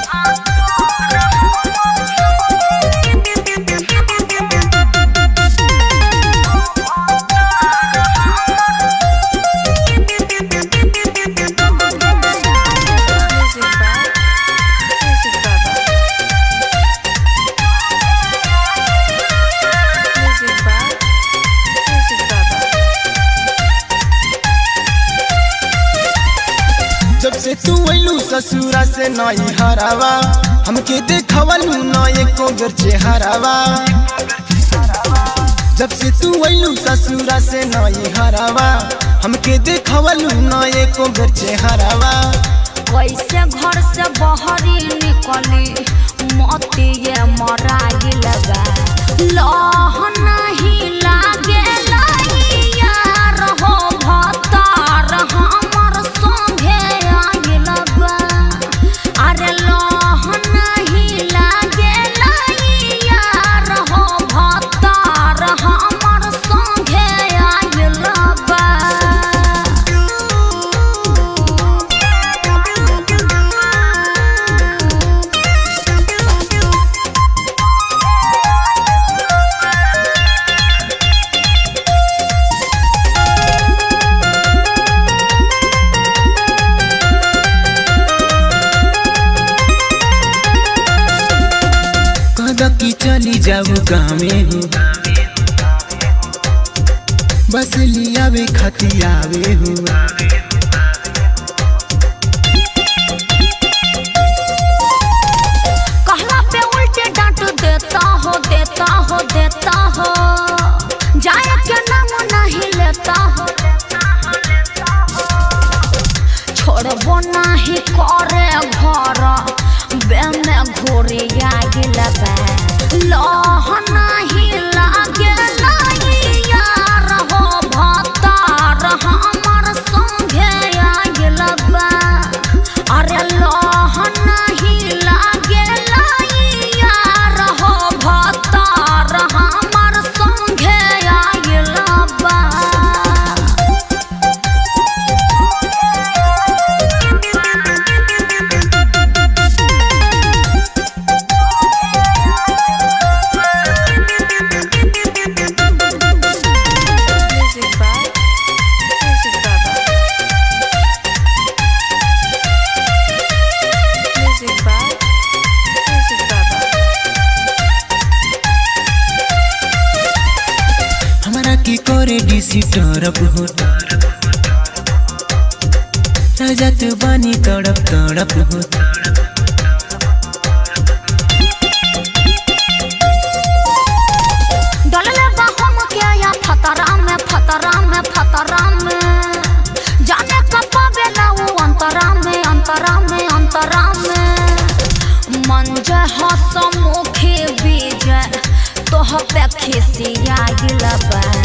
जब से तू अइलू ससुरा से नई हरावा हमके देखवलू न एको बेर चेहरावा। जब से तू अइलू ससुरा से नई हरावा हमके देखवलू न एको बेर चेहरावा। कैसे घर से बहरी निकली मोती ये मराई लगा लह नहीं लागे यार हो भतार हमर संगे आगे लगा। अरे लह नहीं लागे यार हो भतार हमर संगे आगे लगा। की चली जाऊ गाँवे हो बस लियावे खतियावे हो। कहला पे उल्टे डांट देता हो जाए के नाम नहीं लेता हो। छोड़बो नहीं करे घर बे में घोरे आगे लगा लह नहीं लागे यार हो भतार हमर संगे आगे लगा। अरे लह नहीं लागे यार हो भतार हमर संगे आगे लगा। की करे डीसी तरफ हो राजत बानी तड़प हो। डलले बाहों में क्या या फतरा में जाने कब बेला वो अंतरा में मंजे हसमुखी बीजे तोह पे खिसिया गिलबा।